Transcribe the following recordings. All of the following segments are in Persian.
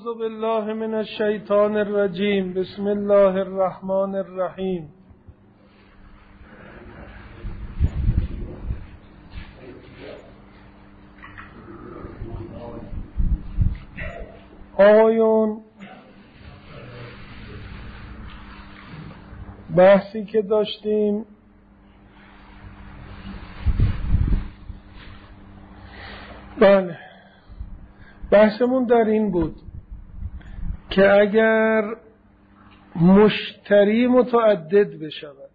اعوذ بالله من الشیطان الرجیم. بسم الله الرحمن الرحیم. آقایون، بحثی که داشتیم بحثمون در این بود که اگر مشتری متعدد بشود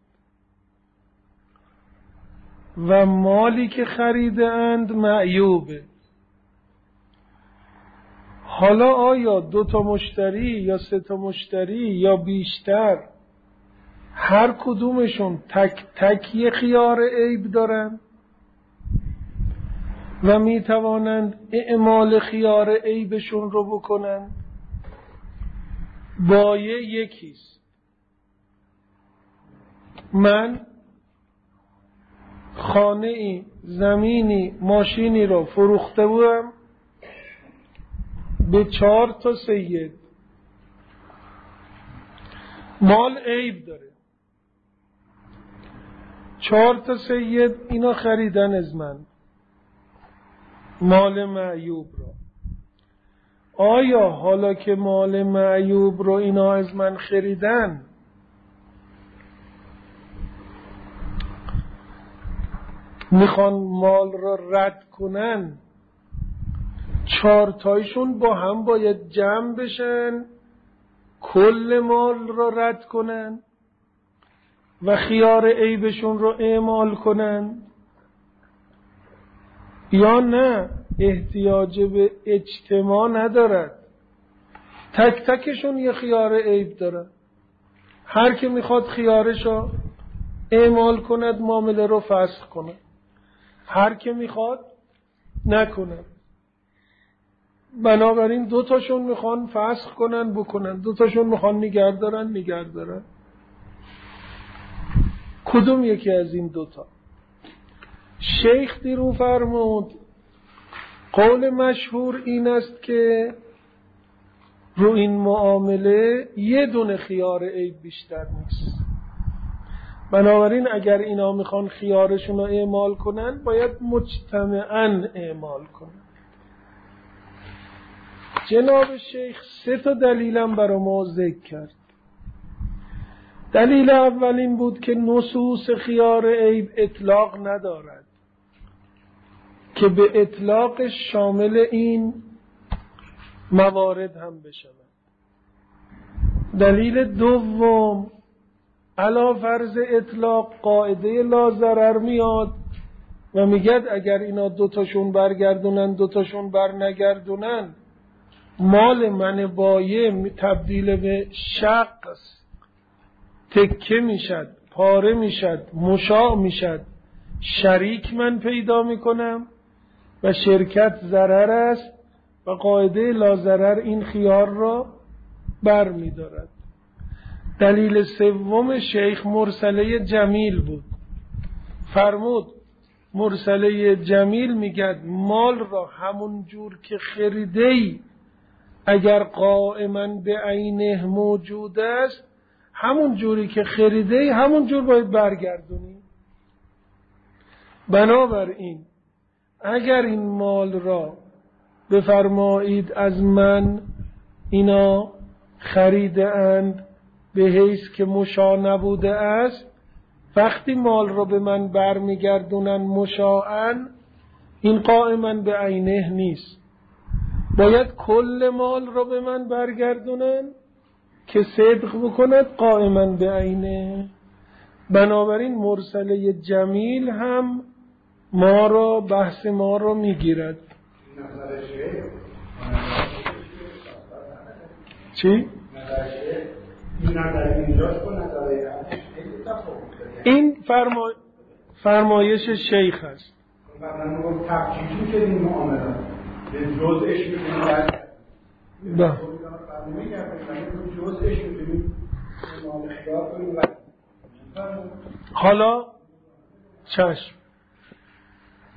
و مالی که خریده اند معیوبه، حالا آیا 2 مشتری یا 3 مشتری یا بیشتر هر کدومشون تک تک یه خیار عیب دارن و می توانند اعمال خیار عیبشون رو بکنند؟ بایع یکیست. من خانه‌ای، زمینی، ماشینی رو فروخته بودم به 4 سید. مال عیب داره. 4 سید اینا خریدن از من مال معیوب رو. آیا حالا که مال معیوب رو اینا از من خریدن، میخوان مال رو رد کنن، 4 تایشون با هم باید جمع بشن کل مال رو رد کنن و خیار عیبشون رو اعمال کنن، یا نه احتیاج به اجتماع ندارد، تک تکشون یه خیار عیب داره، هر که میخواد خیارش رو اعمال کند معامله رو فسخ کنه، هر که میخواد نکنه. بنابراین 2 تاشون میخوان فسخ کنن بکنن، 2 تاشون میخوان نگه دارن. کدوم یکی از این 2 تا؟ شیخ دیرو فرمود قول مشهور این است که رو این معامله 1 خیار عیب بیشتر نیست. بنابراین اگر اینا میخوان خیارشون رو اعمال کنن باید مجتمعاً اعمال کنن. جناب شیخ 3 دلیلم برای ما ذکر کرد. دلیل اول این بود که نصوص خیار عیب اطلاق ندارد که به اطلاق شامل این موارد هم بشود. دلیل دوم، علی فرض اطلاق قاعده لا ضرر میاد و میگد اگر اینا 2 تاشون برگردونن 2 تاشون بر نگردونن، مال من بایع تبدیل به شقص، تکه میشد، پاره میشد، مشاع میشد، شریک من پیدا میکنم و شرکت ضرر است و قاعده لا ضرر این خیار را بر می‌دارد. دلیل سوم شیخ مرسله جمیل بود. فرمود مرسله جمیل میگد مال را همون جور که خریده‌ای اگر قائما به عینه موجود است، همون جوری که خریده‌ای همون جور باید برگردونی. بنابراین اگر این مال را بفرمایید از من اینا خریده اند به حیث که مشاع نبوده است، وقتی مال را به من برمیگردونن مشاعاً، این قائما به عینه نیست، باید کل مال را به من برگردونن که صدق بکند قائما به عینه. بنابراین مرسله جمیل هم بحث ما را میگیرد. چی؟ این فرمایش شیخ است. تفکیکی که این معاملات به جزءش می‌کنیم حالا چشم.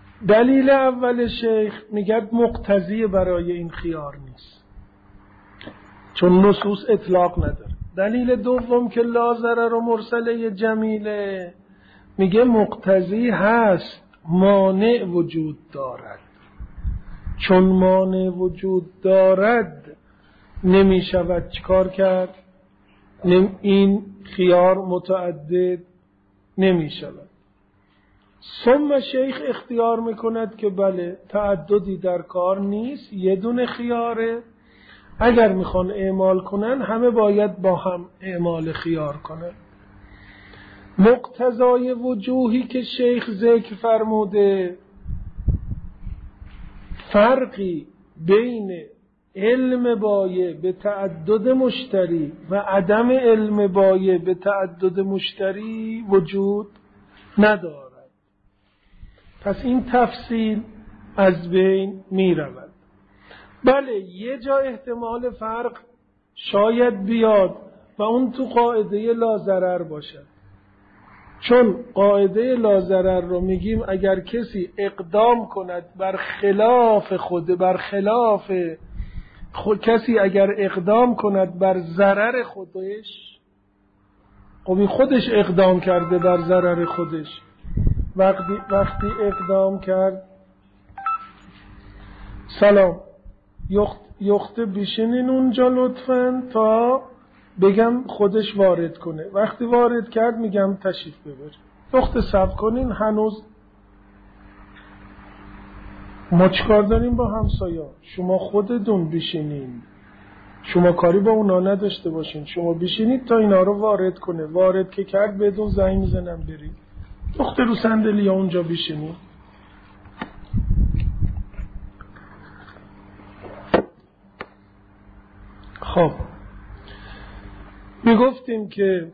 دلیل اول شیخ میگه مقتضی برای این خیار نیست. چون نصوص اطلاق نداره. دلیل دوم که لا ضرر و مرسله جمیله، میگه مقتضی هست، مانع وجود دارد. چون مانع وجود دارد نمیشود چیکار کرد؟ این خیار متعدد نمیشود. ثم شیخ اختیار میکند که بله تعددی در کار نیست، یه دونه خیاره، اگر میخوان اعمال کنن همه باید با هم اعمال خیار کنن. مقتضای وجوهی که شیخ ذکر فرموده، فرقی بین علم بایع به تعدد مشتری و عدم علم بایع به تعدد مشتری وجود ندارد. پس این تفصیل از بین می رود. بله یه جا احتمال فرق شاید بیاد و اون تو قاعده لا ضرر باشد. چون قاعده لا ضرر رو میگیم اگر کسی اقدام کند بر خلاف کسی اگر اقدام کند بر ضرر خودش، خب خودش اقدام کرده بر ضرر خودش. وقتی اقدام کرد سلام یخته بیشینین اونجا لطفاً تا بگم خودش وارد کنه. وقتی وارد کرد میگم تشریف ببر. یخته صبر کنین، هنوز ما چیکار داریم با همسایا؟ شما خودتون بیشینین، شما کاری با اونا نداشته باشین، شما بیشینید تا اینا رو وارد کنه. وارد که کرد بدون زنگ میزنم برید. یخته رو صندلی اونجا بیشینید. خب میگفتیم که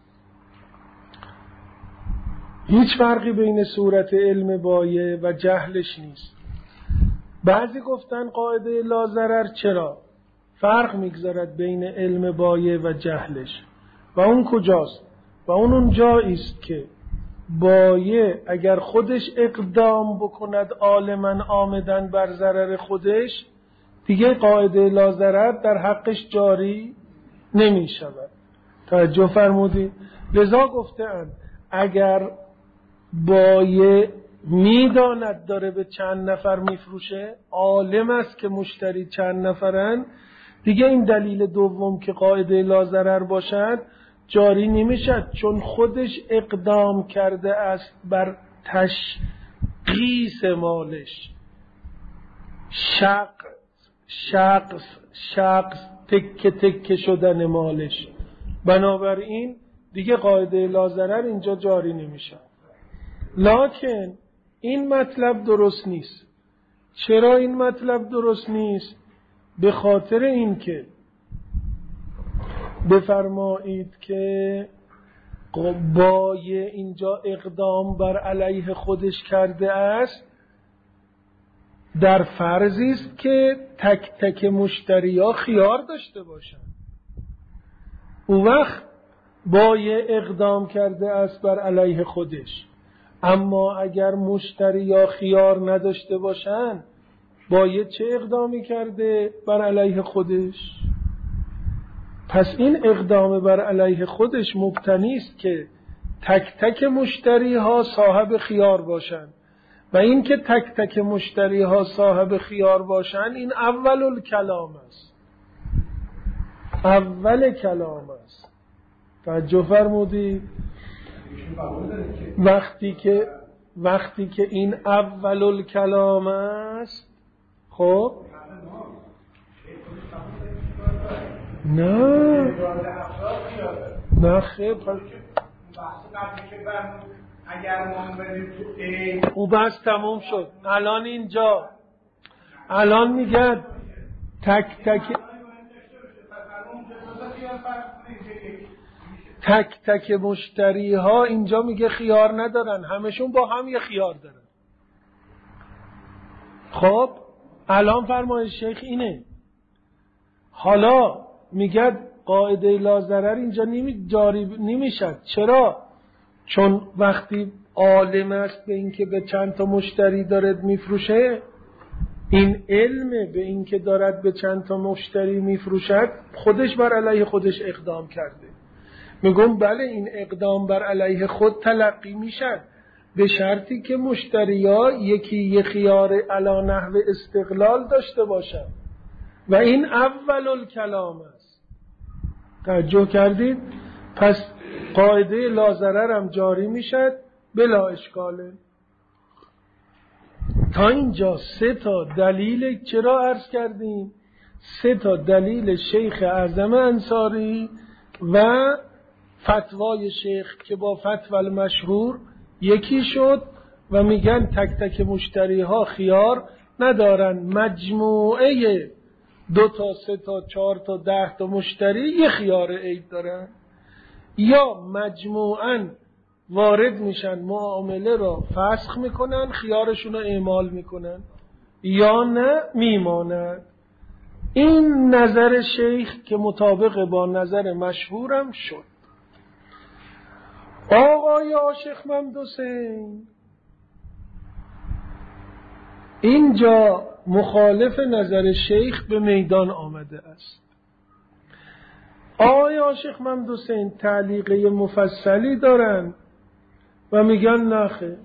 هیچ فرقی بین صورت علم بایع و جهلش نیست. بعضی گفتن قاعده لا ضرر چرا فرق میگذارد بین علم بایع و جهلش، و اون کجاست؟ و اون جایی است که بایع اگر خودش اقدام بکند عالماً آمدن بر ضرر خودش، دیگه قاعده لا ضرر در حقش جاری نمی شود. توجه فرمودید؟ لذا گفتند اگر بایع میداند داره به چند نفر میفروشه، عالم است که مشتری چند نفرن، دیگه این دلیل دوم که قاعده لا ضرر باشد جاری نمیشد، چون خودش اقدام کرده است بر تشخیص مالش، شخص تکه تکه شدن مالش. بنابراین دیگه قاعده لا ضرر اینجا جاری نمیشه. لکن این مطلب درست نیست. چرا این مطلب درست نیست؟ به خاطر این که بفرمایید که بایع اینجا اقدام بر علیه خودش کرده است، در فرضی است که تک تک مشتری‌ها خیار داشته باشند. اون وقت بایع اقدام کرده است بر علیه خودش. اما اگر مشتری‌ها خیار نداشته باشند، بایع چه اقدامی کرده بر علیه خودش؟ پس این اقدام بر علیه خودش مبتنی است که تک تک مشتری‌ها صاحب خیار باشند، و این که تک تک مشتری‌ها صاحب خیار باشند این اول الکلام است. اول کلام است. توجه فرمودید؟ وقتی که این اول الکلام است، خب نه خیلی اگر ما بریم تو او بس تموم شد. الان اینجا الان میگن تک تک مشتری ها اینجا میگه خیار ندارن، همشون با هم یه خیار دارن. خب الان فرمایش شیخ اینه. حالا میگه قاعده لا ضرر اینجا جاری نمیشد. چرا؟ چون وقتی عالم است به این که به چند تا مشتری دارد میفروشه، این علم به این که دارد به چند تا مشتری میفروشد خودش بر علیه خودش اقدام کرده. میگم بله این اقدام بر علیه خود تلقی میشد به شرطی که مشتریا یکی یه خیار علی نحو استقلال داشته باشد و این اول الکلام است. توجه کردید؟ پس قاعده لا ضرر هم جاری میشد بلا اشکاله. تا اینجا 3 تا دلیل چرا عرض کردیم؟ 3 تا دلیل شیخ اعظم انصاری و فتوای شیخ که با فتوى المشهور یکی شد و میگن تک تک مشتری ها خیار ندارن، مجموعه 2 تا 3 تا 4 تا 10 تا مشتری یه خیار عیب دارن، یا مجموعاً وارد میشن معامله را فسخ میکنن خیارشون رو اعمال میکنن، یا نه میمانند. این نظر شیخ که مطابق با نظر مشهورم شد. آقای عاشق محمد حسین اینجا مخالف نظر شیخ به میدان آمده است. آقای عاشق محمد حسین تعلیقه مفصلی دارن و میگن نخه،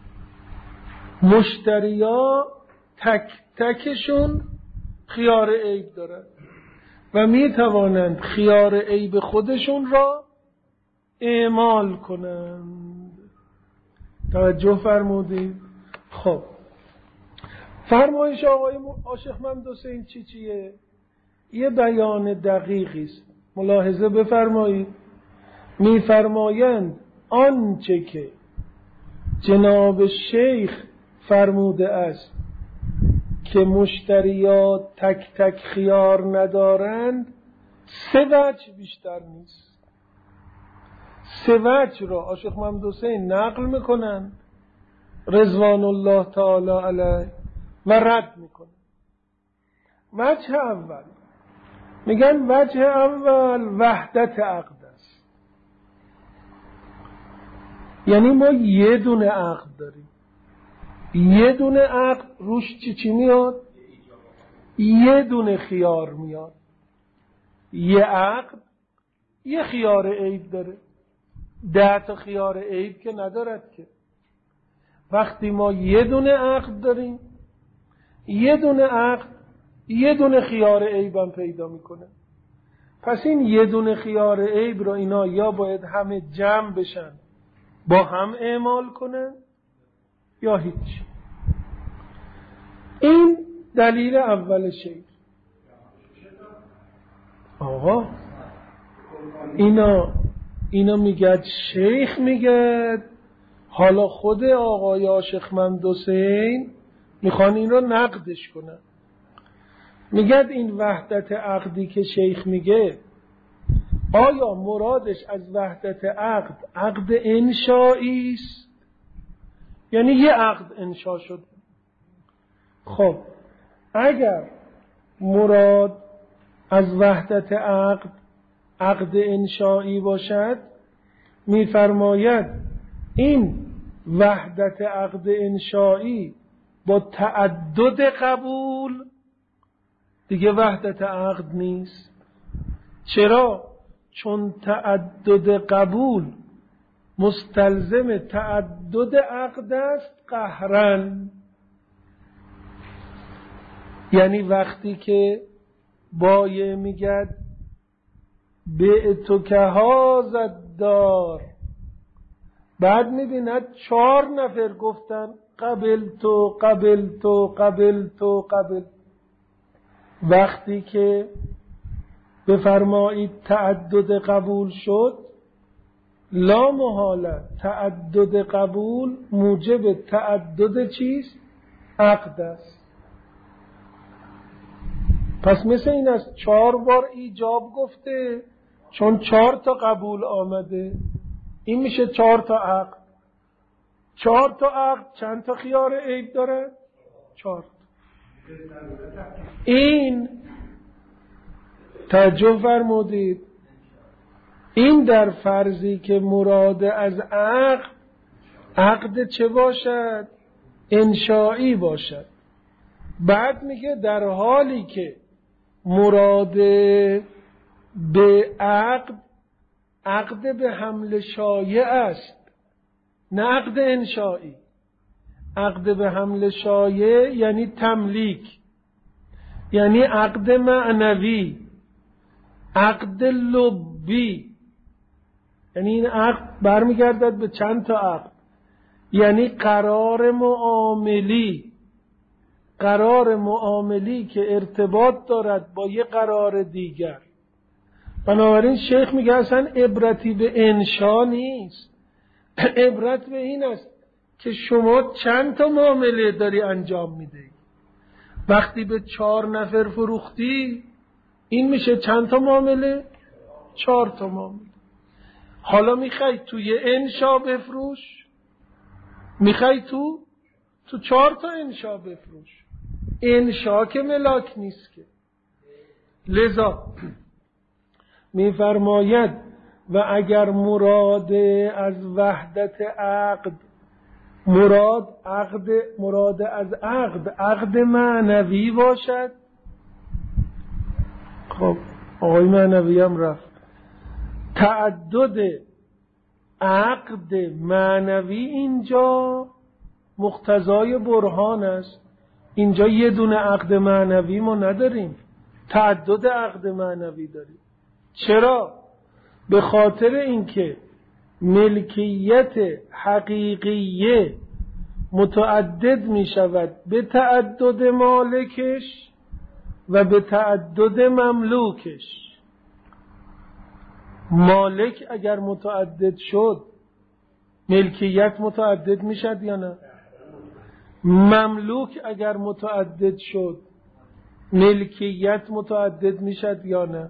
مشتریا تک تکشون خیار عیب دارن و میتوانند خیار عیب خودشون را اعمال کنند. توجه فرمودید؟ خب فرمایش آقای عاشق محمد حسین چیه؟ یه بیان دقیقی است، ملاحظه بفرمایید. میفرمایند آنچه که جناب شیخ فرموده است که مشتریات تک تک خیار ندارند 3 وجه بیشتر نیست. 3 وجه را عاشق محمد حسین نقل میکنن رضوان الله تعالی علیه و رد میکنن. وجه اول میگن وجه اول وحدت عقد است، یعنی ما یه دونه عقد داریم، یه دونه عقد روش چی میاد؟ یه دونه خیار میاد. یه عقد یه خیار عیب داره، 10 تا خیار عیب که ندارد که. وقتی ما یه دونه عقد داریم، یه دونه عقد یه دونه خیار عیب هم پیدا میکنه. پس این یه دونه خیار عیب رو اینا یا باید همه جمع بشن با هم اعمال کنن یا هیچ. این دلیل اول شیخ. آقا اینا میگد شیخ میگد، حالا خود آقای عاشق محمد حسین میخوان این رو نقدش کنن. میگد این وحدت عقدی که شیخ میگه، آیا مرادش از وحدت عقد انشایی است؟ یعنی یه عقد انشا شد. خب اگر مراد از وحدت عقد انشایی باشد، میفرماید این وحدت عقد انشایی با تعدد قبول دیگه وحدت عقد نیست. چرا؟ چون تعدد قبول مستلزم تعدد عقد است قهرن. یعنی وقتی که بایه میگد بعتو که هازد دار، بعد میبیند 4 نفر گفتن قبل تو. وقتی که بفرمایید تعدد قبول شد، لا محاله تعدد قبول موجب تعدد چیست؟ عقد است. پس مثل این است 4 بار ایجاب گفته چون 4 تا قبول آمده، این میشه 4 تا عقد. 4 تا عقد چند تا خیار عیب داره؟ 4. این توجه فرمودید، این در فرضی که مراد از عقد چه باشد؟ انشایی باشد. بعد میگه در حالی که مراد به عقد به حمل شایع است، نه عقد انشایی. عقد به حمل شایع یعنی تملیک، یعنی عقد معنوی، عقد لبی. یعنی این عقد برمیگردد به چند تا عقد، یعنی قرار معاملی که ارتباط دارد با یه قرار دیگر. بنابراین شیخ میگه اصلا عبرتی به انشا نیست، عبرت به این است که شما چند تا معامله داری انجام میدهی. وقتی به 4 نفر فروختی، این میشه چند تا معامله؟ 4 تا معامله. حالا میخوای توی انشا بفروش، میخوای تو 4 تا انشا بفروش. انشا که ملاک نیست که. لذا میفرماید و اگر مراد از وحدت عقد، مراد از عقد معنوی باشد. خب آقای معنوی هم رفت. تعدد عقد معنوی اینجا مقتضای برهان است. اینجا یه دونه عقد معنوی ما نداریم، تعدد عقد معنوی داریم. چرا؟ به خاطر اینکه ملکیت حقیقیه متعدد می شود به تعدد مالکش و به تعدد مملوکش. مالک اگر متعدد شد، ملکیت متعدد می شد یا نه؟ مملوک اگر متعدد شد، ملکیت متعدد می شد یا نه؟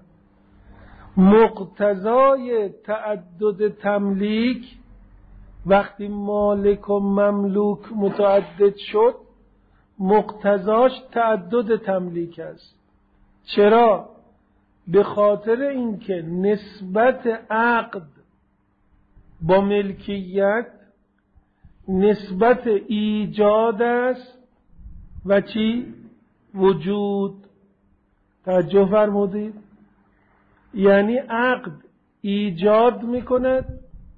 مقتضای تعدد تملیک وقتی مالک و مملوک متعدد شد، مقتضاش تعدد تملیک است. چرا؟ به خاطر اینکه نسبت عقد با ملکیت نسبت ایجاد است و چی؟ وجود. توجه فرمودید؟ یعنی عقد ایجاد میکند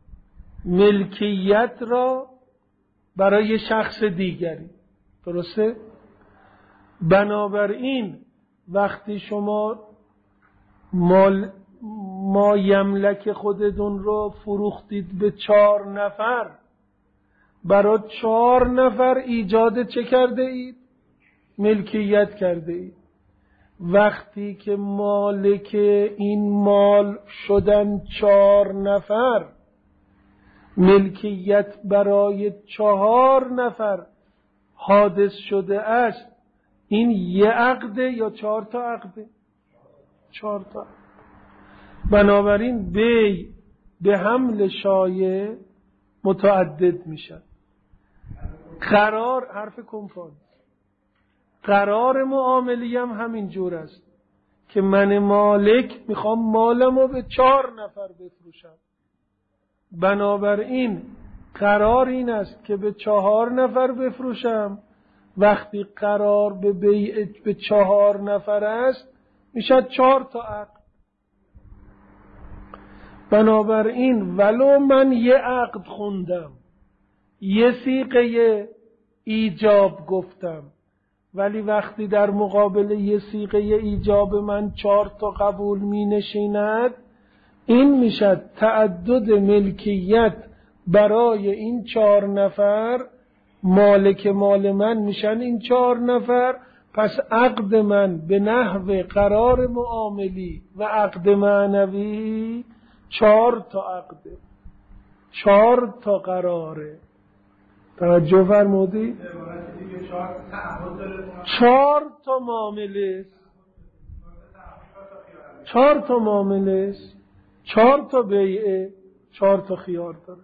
ملکیت را برای شخص دیگری. درسته؟ بنابراین وقتی شما ما یملک خودتون رو فروختید به 4 نفر، برای 4 نفر ایجاد چه کرده اید؟ ملکیت کرده اید. وقتی که مالک این مال شدن 4 نفر، ملکیت برای 4 نفر حادث شده است. این یه عقده یا 4 تا عقده؟ 4 تا. بنابراین بی به حمل شایع متعدد میشن. قرار حرف کنفان، قرار معاملی هم همین جور است که من مالک میخوام مالمو به 4 نفر بفروشم. بنابراین قرار این است که به 4 نفر بفروشم. وقتی قرار به بیع به 4 نفر است، میشه 4 تا عقد. بنابراین ولو من یه عقد خوندم، یه صیغه ایجاب گفتم، ولی وقتی در مقابل یه صیغه ایجاب من 4 تا قبول می نشیند، این میشد تعدد ملکیت برای این 4 نفر. مالک مال من میشن این 4 نفر. پس عقد من به نحو قرار معاملی و عقد معنوی 4 تا عقده، 4 تا قراره. توجه فرمودی؟ 4 تا معامله، 4 تا معامله، 4 تا بیعه، 4 تا خیار داره.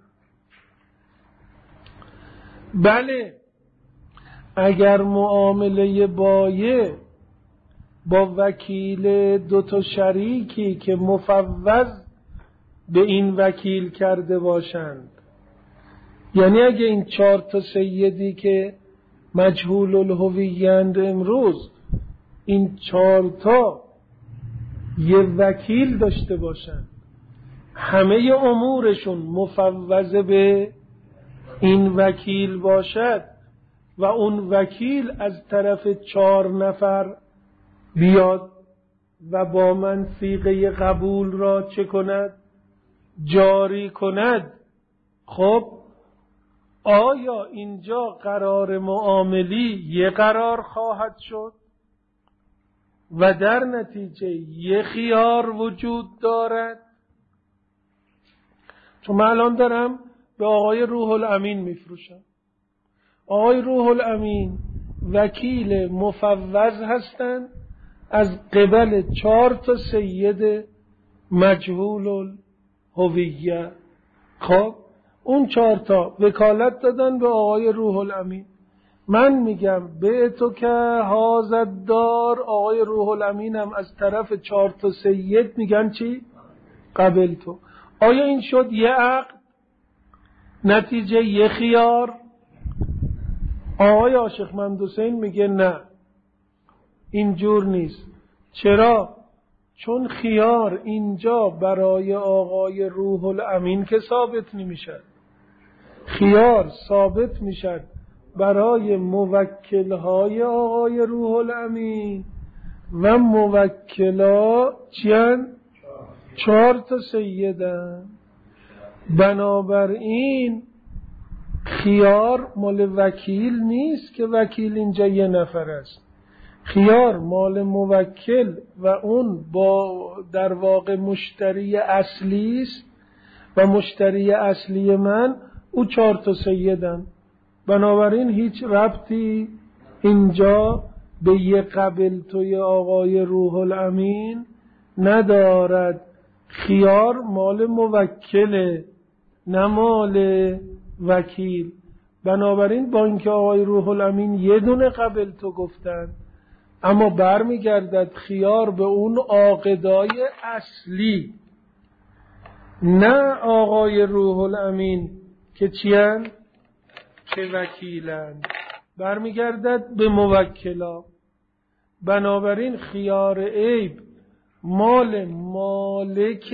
بله، اگر معامله بایع با وکیل 2 تا شریکی که مفوض به این وکیل کرده باشند، یعنی اگه این 4 تا سیدی که مجهول الهویه‌اند امروز این 4 تا یه وکیل داشته باشن، همه امورشون مفوضه به این وکیل باشد و اون وکیل از طرف 4 نفر بیاد و با من صیغه قبول را چه کند؟ جاری کند. خب آیا اینجا قرار معاملی یه قرار خواهد شد و در نتیجه یه خیار وجود دارد؟ چون من الان دارم به آقای روح الامین میفروشم. آقای روح الامین وکیل مفوض هستند از قبل 4 تا سید مجهول الهویه. خب اون 4 تا وکالت دادن به آقای روح الامین. من میگم به تو که حاضر دار، آقای روح الامین هم از طرف 4 تا سید میگن چی؟ قبل تو. آیا این شد یه عقد؟ نتیجه یه خیار؟ آقای عاشق ممدوح‌حسین میگه نه، اینجور نیست. چرا؟ چون خیار اینجا برای آقای روح الامین که ثابت نمیشد، خیار ثابت میشد برای موکلهای آقای روح الامین و موکلا چیان؟ 4 تا سیدن. بنابراین خیار مال وکیل نیست که وکیل اینجا یه نفر است، خیار مال موکل و اون با در واقع مشتری اصلی است و مشتری اصلی من او 4 تا سیدن. بنابراین هیچ ربطی اینجا به یه قبل توی آقای روح الامین ندارد. خیار مال موکله نه مال وکیل. بنابراین با اینکه آقای روح الامین یه دونه قبل تو گفتن، اما برمیگردد خیار به اون عاقدای اصلی، نه آقای روح الامین که چیان؟ که وکیلن، برمیگردد به موکلا. بنابراین خیار عیب مال مالک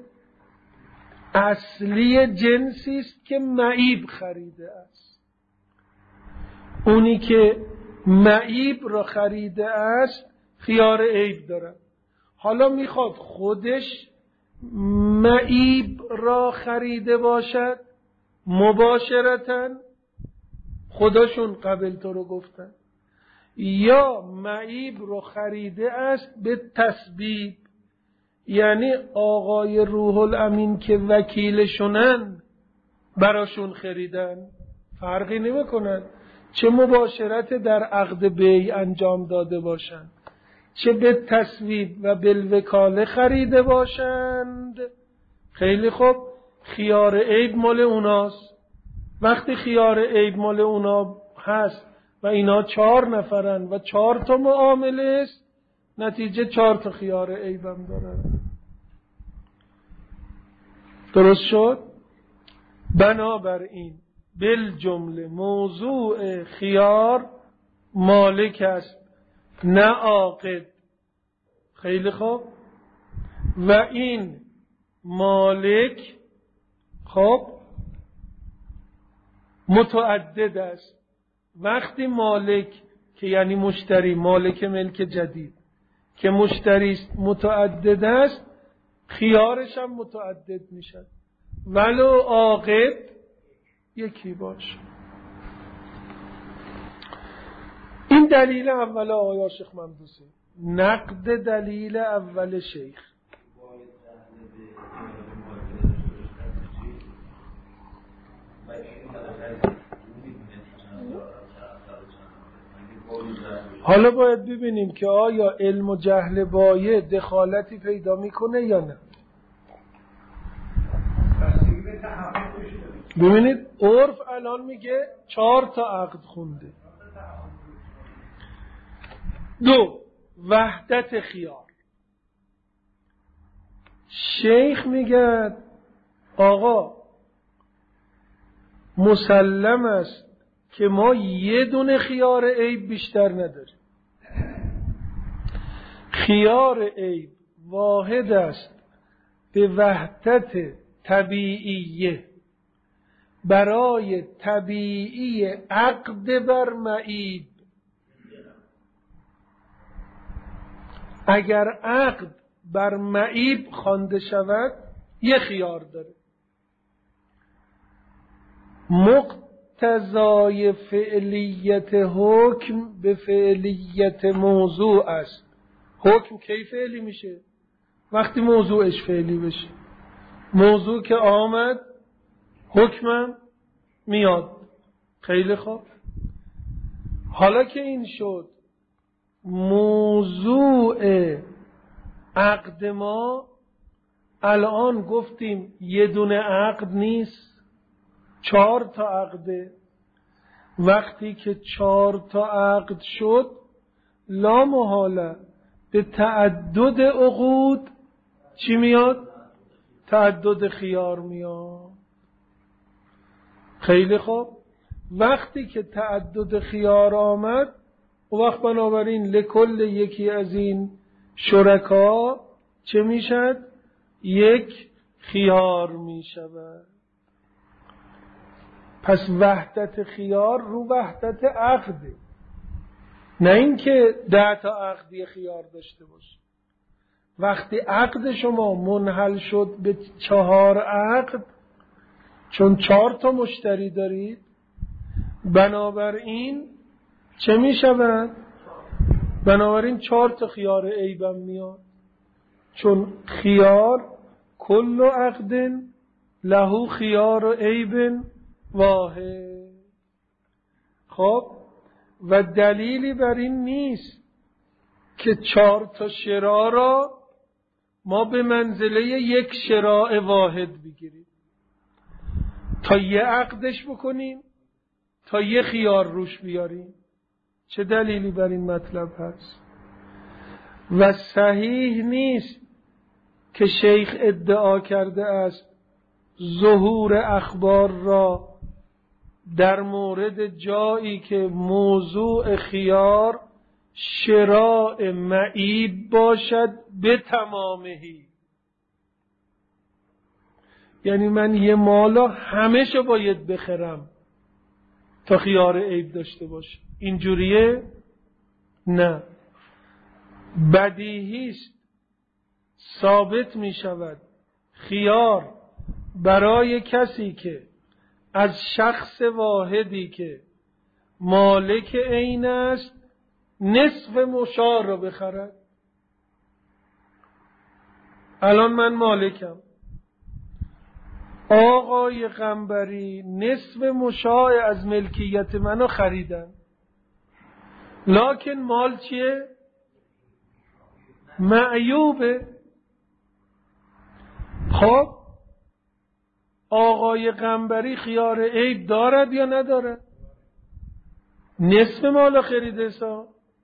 اصلی جنسی است که معیب خریده است. اونی که معیب را خریده است خیار عیب دارد. حالا میخواد خودش معیب را خریده باشد مباشرتاً، خودشون قبل تو رو گفتن، یا معیب رو خریده است به تسبیب، یعنی آقای روح الامین که وکیلشونن براشون خریدن. فرقی نمی کنن چه مباشرت در عقد بیع انجام داده باشند، چه به تسبیب و بالوکاله خریده باشند. خیلی خوب، خیار عیب مال اوناست. وقتی خیار عیب مال اونا هست و اینا 4 نفرن و 4 تا معامله است، نتیجه 4 تا خیار عیب هم دارن. درست شد؟ بنابراین بالجمله موضوع خیار مالک است نه عاقد. خیلی خوب، و این مالک خب متعدد است. وقتی مالک که یعنی مشتری، مالک ملک جدید که مشتری متعدد است، خیارش هم متعدد میشد ولو عاقد یکی باشه. این دلیل اول آقای عاشق ممدوح‌حسین. نقد دلیل اول شیخ. حالا باید ببینیم که آیا علم و جهل بایع دخالتی پیدا میکنه یا نه. ببینید عرف الان میگه 4 تا عقد خونده. 2 وحدت خیار. شیخ میگه آقا مسلم است که ما یه دونه خیار عیب بیشتر نداریم. خیار عیب واحد است به وحدت طبیعیه برای طبیعی عقد بر معیب. اگر عقد بر معیب خوانده شود یه خیار داره. مقتضای فعلیت حکم به فعلیت موضوع است. حکم کی فعلی میشه؟ وقتی موضوعش فعلی بشه. موضوع که آمد حکمم میاد. خیلی خوب. حالا که این شد، موضوع عقد ما الان گفتیم یه دونه عقد نیست، 4 تا عقده. وقتی که 4 تا عقد شد لا محاله به تعدد عقود چی میاد؟ تعدد خیار میاد. خیلی خوب. وقتی که تعدد خیار آمد و وقت بنابراین لکل یکی از این شرکا چه میشد؟ یک خیار میشود. پس وحدت خیار رو وحدت عقده، نه اینکه 10 تا عقدی خیار داشته باشه. وقتی عقد شما منحل شد به 4 عقد، چون 4 تا مشتری دارید، بنابراین چه می شود؟ بنابراین 4 تا خیار عیبم میاد، چون خیار کل عقد له خیار عیب واحد. خب و دلیلی بر این نیست که 4 تا شراء را ما به منزله یک شراء واحد بگیریم، تا یه عقدش بکنیم، تا یه خیار روش بیاریم. چه دلیلی بر این مطلب هست؟ و صحیح نیست که شیخ ادعا کرده است ظهور اخبار را در مورد جایی که موضوع خیار شراء معیب باشد به تمامهی. یعنی من یه مالا همه‌شو باید بخرم تا خیار عیب داشته باشه. اینجوریه؟ نه. بدیهی است، ثابت می شود خیار برای کسی که از شخص واحدی که مالک عین است نصف مشاع را بخرد. الان من مالکم، آقای قنبری نصف مشاع از ملکیت منو خریدن، لکن مال چیه؟ معیوبه. خب آقای قنبری خیار عیب دارد یا ندارد؟ نصف مال خریده سا.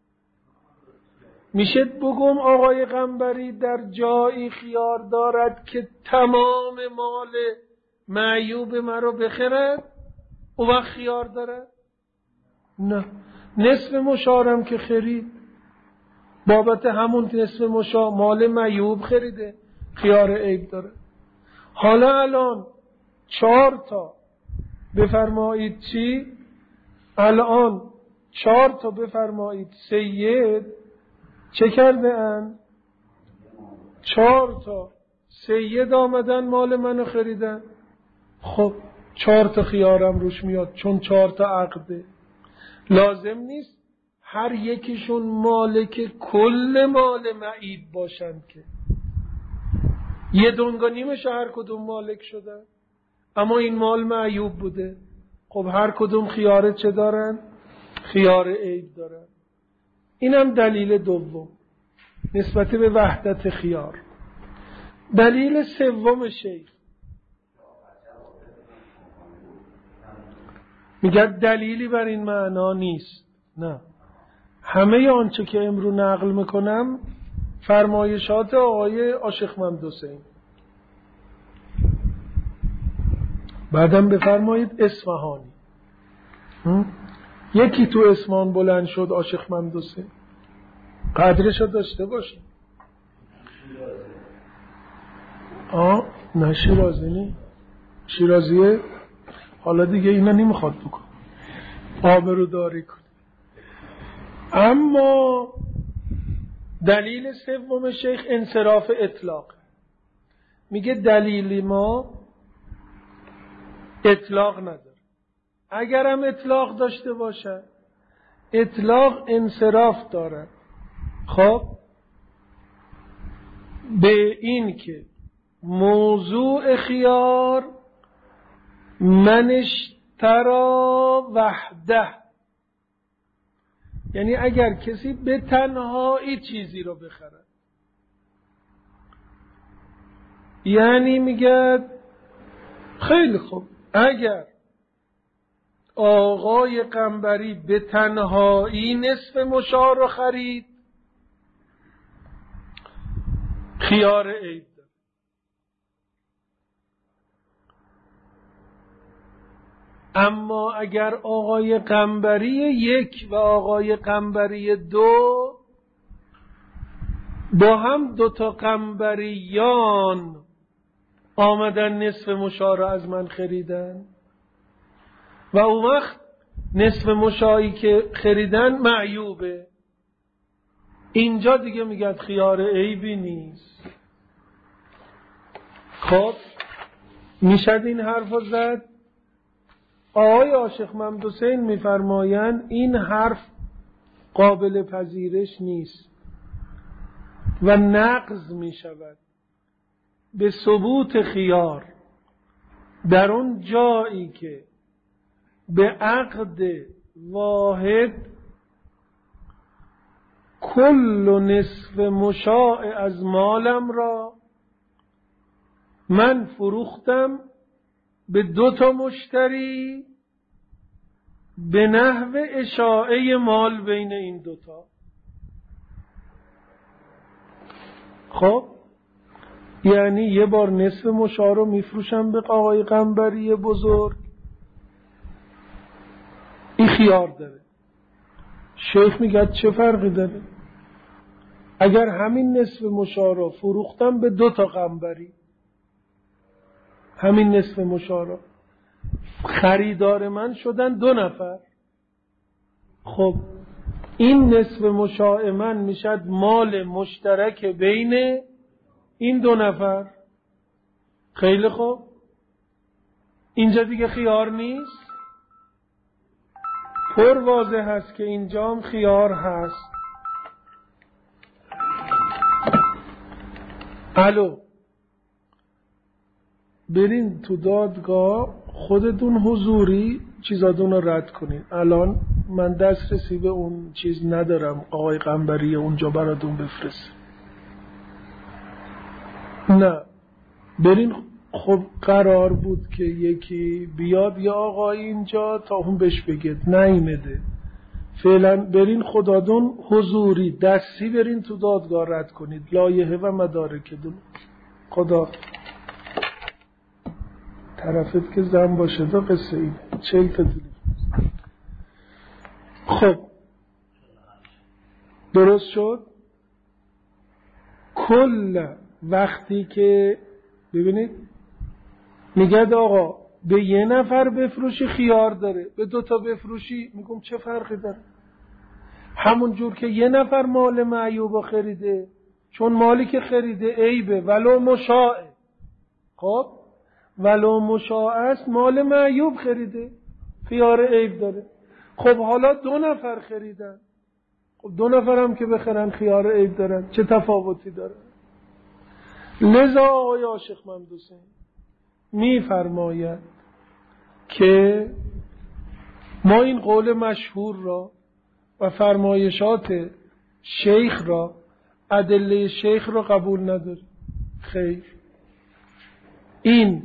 میشه بگم آقای قنبری در جایی خیار دارد که تمام مال معیوب مرا بخرد او وقت خیار دارد؟ نه. نصف مشارم که خرید، بابت همون نصف مشار مال معیوب خریده، خیار عیب داره. حالا الان 4 تا بفرمایید چی؟ الان 4 تا بفرمایید سید چه کرده اند؟ 4 تا سید آمدن مال منو خریدن. خب 4 تا خیارم روش میاد، چون 4 تا عقده. لازم نیست هر یکیشون مالک کل مال معیب باشند که یه دونگا نیمش هر کدوم مالک شدن، اما این مال معیوب بوده. خب هر کدوم خیاره چه دارن؟ خیار عیب دارن. اینم دلیل دوم نسبت به وحدت خیار. دلیل سوم شیخ میگه دلیلی بر این معنا نیست. نه، همه آنچه که امرو نقل میکنم فرمایشات آقای عاشق محمد حسین. بعدم بفرمایید اصفهانی. یکی تو اسمان بلند شد عاشق ممدوسه، قدرشو داشته باشه. نه شیرازی نی، شیرازیه حالا دیگه اینا نمیخواد بکن، آبرو داری کن. اما دلیل سوم شیخ انصراف اطلاق. میگه دلیل ما اطلاق نداره. اگرم اطلاق داشته باشه، اطلاق انصراف داره. خب به این که موضوع خیار منش ترا وحده، یعنی اگر کسی به تنهایی چیزی رو بخره، یعنی میگه خیلی خوب اگر آقای قنبری به تنهایی نصف مشار رو خرید، خیار عیب داره. اما اگر آقای قنبری 1 و آقای قنبری 2 با هم 2 تا قنبریان آمدن نصف مشار رو از من خریدن و اون وقت نصف مشایی که خریدن معیوبه، اینجا دیگه میگن خیار عیبی نیست. خب میشد این حرف رو زد. آقای عاشق ممدوسین میفرمایند این حرف قابل پذیرش نیست و نقض میشود به ثبوت خیار در اون جایی که به عقد واحد کل نصف مشاع از مالم را من فروختم به 2 تا مشتری به نحو اشاعه مال بین این 2 تا. خب یعنی یه بار نصف مشاع رو میفروشم به آقای قنبری بزرگ، این خیار داره. شیخ میگه چه فرقی داره؟ اگر همین نصف مشاع رو فروختم به 2 تا قنبری، همین نصف مشاع رو خریدار من شدن 2 نفر، خب این نصف مشاع من میشد مال مشترک بین این 2 نفر. خیلی خوب، اینجا دیگه خیار نیست. پر واضح هست که اینجا هم خیار هست. الو برین تو دادگاه خودتون حضوری چیزاتون رو رد کنین. الان من دسترسی به اون چیز ندارم آقای قنبری اونجا براتون بفرست. نه برین. خب قرار بود که یکی بیاد یا آقای اینجا تا اون بهش بگید نیمده. فعلا برین خدادون حضوری دستی برین تو دادگاه رد کنید لایحه و مدارکتون. خدا طرفت که زن باشه دا قصه این 40 تا دیگه. خب درست شد. کل وقتی که ببینید میگه آقا به 1 نفر بفروشی خیار داره، به 2 تا بفروشی میگم چه فرقی داره؟ همون جور که 1 نفر مال معیوب خریده، چون مالی که خریده عیبه ولو مشاعه. خب ولو مشاع است مال معیوب خریده، خیار عیب داره. خب حالا 2 نفر خریدن، خب 2 نفر هم که بخرن خیار عیب دارن، چه تفاوتی داره؟ لذا آقای عاشق ممدوسین میفرماید که ما این قول مشهور را و فرمایشات شیخ را، ادله شیخ را قبول نداریم. خیر، این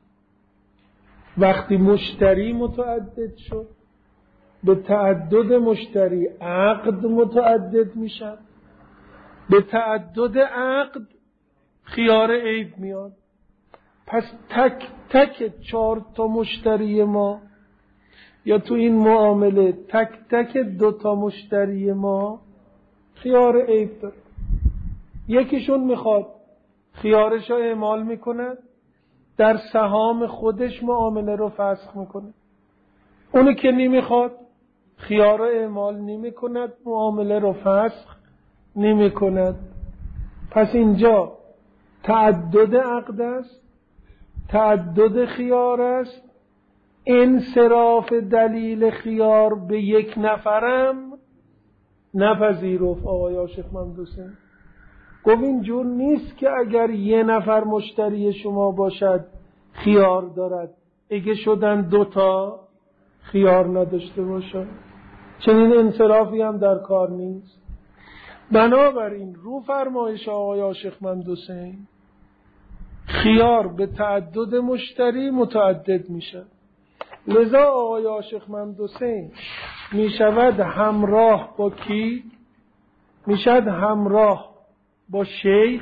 وقتی مشتری متعدد شد، به تعدد مشتری عقد متعدد میشن، به تعدد عقد خیار عیب میاد. پس تک تک 4 تا مشتری ما یا تو این معامله تک تک دوتا مشتری ما خیار عیب داره. یکیشون میخواد خیارش رو اعمال میکنه، در سهام خودش معامله رو فسخ میکنه. اونی که نمیخواد خیار رو اعمال نمیکند، معامله رو فسخ نمیکند. پس اینجا تعدد عقد است، تعدد خیار است. انصراف دلیل خیار به یک نفرم نپذیرفت آقای عاشق ممدوحی. گفت اینجور نیست که اگر یه نفر مشتری شما باشد خیار دارد، اگه شدن دوتا خیار نداشته باشد. چنین انصرافی هم در کار نیست. بنابراین رو فرمایش آقای عاشق ممدوحی خیار به تعدد مشتری متعدد میشه. لذا آقای عاشق ممدوحی میشود همراه با کی؟ میشد همراه با شیخ.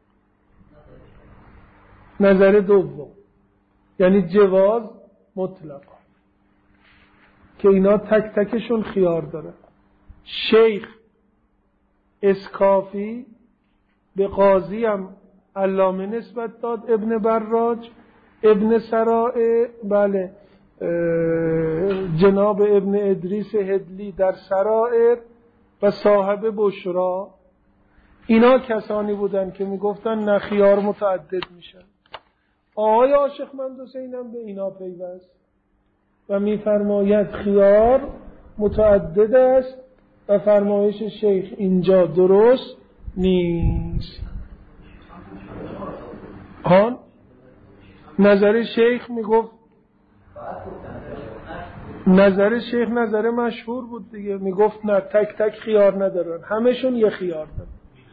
نظر دوم یعنی جواز مطلق که اینا تک تکشون خیار داره. شیخ اسکافی به قاضی هم علامه نسبت داد، ابن براج، ابن سرائع، بله جناب ابن ادریس هدلی در سرائر و صاحب بشرا. اینا کسانی بودن که میگفتن نه خیار متعدد میشن. آقای عاشق ممدوحی هم به اینا پیوست و میفرماید خیار متعدد است و فرمایش شیخ اینجا درست نیست. آن نظر شیخ میگفت، نظر شیخ نظر مشهور بود دیگه، میگفت نه تک تک خیار ندارن، همشون یه خیار دارن.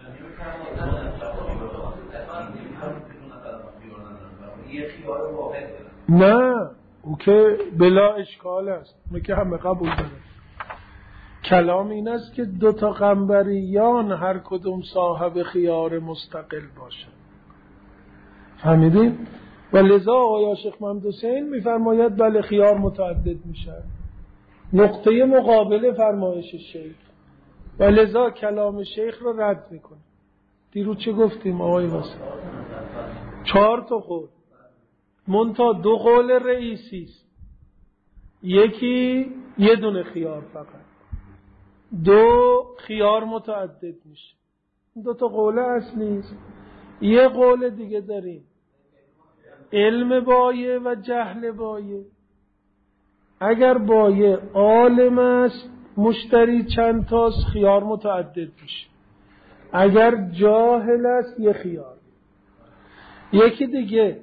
نه او که بلا اشکال است، اون که همه قبول داره. کلام این است که دوتا قنبریان هر کدوم صاحب خیار مستقل باشن. فهمیدیم؟ و لذا آقای عاشق ممدوحی میفرماید بله خیار متعدد میشه. نقطه مقابل فرمایش شیخ و لذا کلام شیخ رو رد میکنه. دیروز چه گفتیم آقای واسه؟ 4 تا قول منتها 2 قول رئیسی است. یکی یه دونه خیار فقط، 2 خیار متعدد میشه. 2 تا قول اصلی است. یه قول دیگه داریم علم بایع و جهل بایع. اگر بایع عالم است مشتری چند تاست خیار متعدد میشه، اگر جاهل است یه خیار. یکی دیگه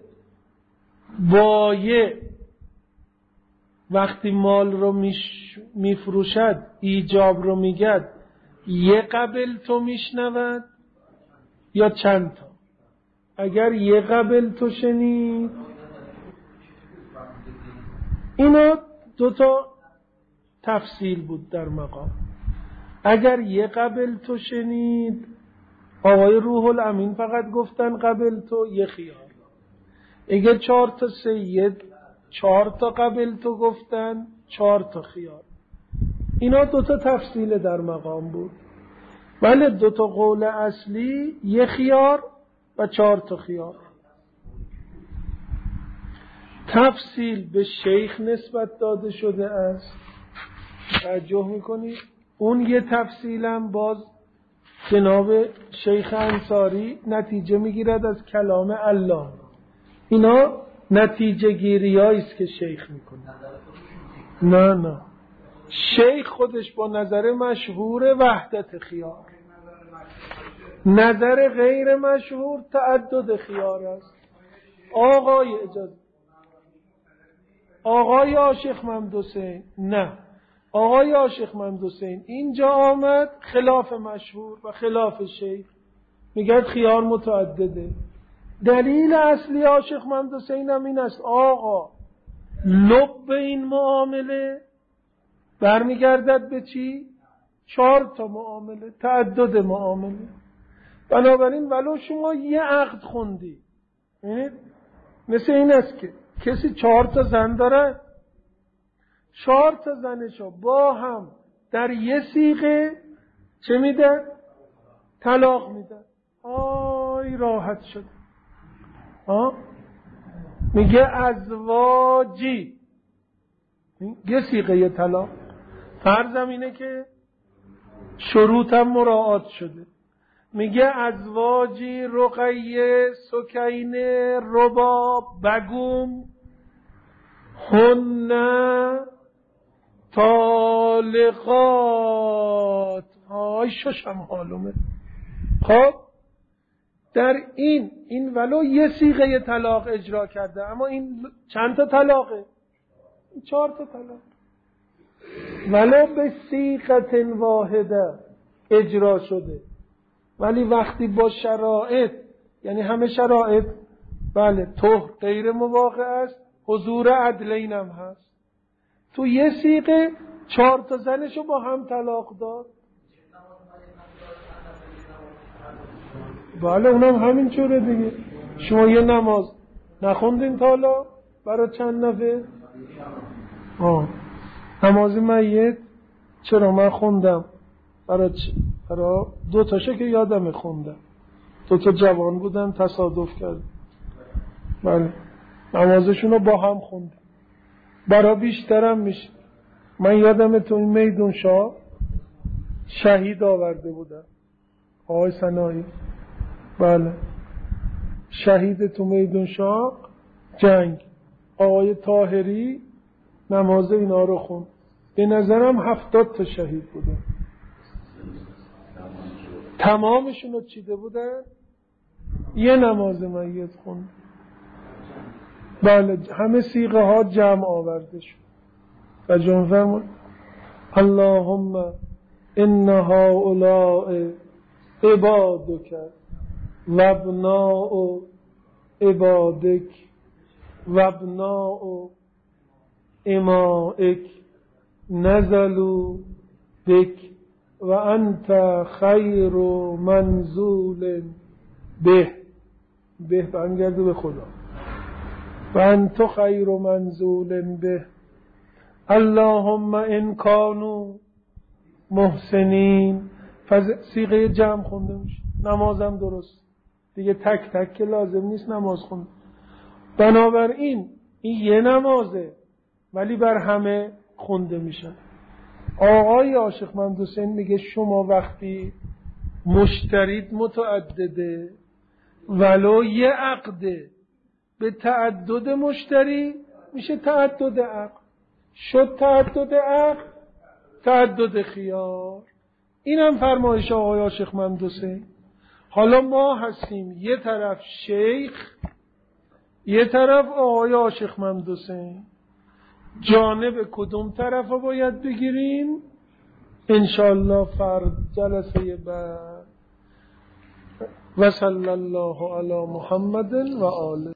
بایع وقتی مال رو میفروشد ایجاب رو میگد یه قبل تو میشنود یا چند تا. اگر یه قبل تو شنید، اینا 2 تا تفصیل بود در مقام. اگر یه قبل تو شنید، آقای روح الامین فقط گفتن قبل تو یه خیار. اگه 4 تا سید 4 تا قبل تو گفتن 4 تا خیار. اینا 2 تا تفصیل در مقام بود. ولی 2 تا قول اصلی یه خیار و 4 تا خیار. تفصیل به شیخ نسبت داده شده است. توجه میکنید؟ اون یه تفصیلم باز جناب شیخ انصاری نتیجه میگیرد از کلام الله. اینا نتیجه گیریایی است که شیخ میکنه. نه شیخ خودش با نظر مشهور وحدت خیار، نظر غیر مشهور تعدد خیار است. آقای عاشق ممدوحی نه، آقای عاشق ممدوحی اینجا آمد خلاف مشهور و خلاف شیخ، میگه خیار متعدده. دلیل اصلی عاشق ممدوحی این است آقا لب این معامله برمیگردد به چی؟ 4 تا معامله، تعدد معامله. بنابراین ولو شما یه عقد خوندی، مثل این است که کسی 4 تا زن داره، 4 تا زنشو با هم در یه صیغه چه میدن؟ طلاق میدن. آی راحت شد. میگه ازواجی، یه صیغه طلاق. فرضم اینه که شروطم مراعات شده. میگه ازواجی رقیه سکینه رباب بگوم هن طالقات. آی ششم حالومه. خب در این ولو یه صیغه طلاق اجرا کرده، اما این چند تا طلاقه؟ 4 تا طلاق. ولو به صیغت واحده اجرا شده، ولی وقتی با شرایط، یعنی همه شرایط، بله طهر غیر مواقع است، حضور عدلین هم هست، تو یه صیغه 4 تا زنشو با هم طلاق داد. بله اونم همین جوره دیگه. شما یه نماز نخوندین تا حالا برای چند نفر؟ نماز میت چرا من خوندم برای 2 تاشه که یادمه خوندم، 2 تا جوان بودن تصادف کرد. بله نمازشون رو با هم خوندم. برای بیشترم میشه. من یادمه تو این میدون شاه شهید آورده بودن آقای سنایی. بله شهید تو میدون شاه جنگ آقای طاهری نماز اینا رو خوند. به نظرم 70 تا شهید بودن، تمامشون رو چیده بودن، یه نماز میت خوند. بله همه صیغه ها جمع آورده شد. ترجمه فرمود اللهم ان هؤلاء عبادک و ابناء عبادک و ابناء امائک نزلوا بک و انت خیر منزول به برمیگرده به خدا. و انت خیر منزول به اللهم ان کانوا محسنین. صیغه جمع خونده میشه. نمازم درست دیگه، تک تک که لازم نیست نماز خونده. بنابراین این یه نمازه ولی بر همه خونده میشن. آقای عاشق محمد حسین میگه شما وقتی مشترید متعدده ولو یه عقده، به تعدد مشتری میشه تعدد عقد. شد تعدد عقد تعدد خیار. اینم فرمایش آقای عاشق محمد حسین. حالا ما هستیم یه طرف شیخ، یه طرف آقای عاشق محمد حسین. جانب کدوم طرف رو باید بگیریم؟ انشاءالله فرد جلسه بعد. و صلی الله علی محمد و آله.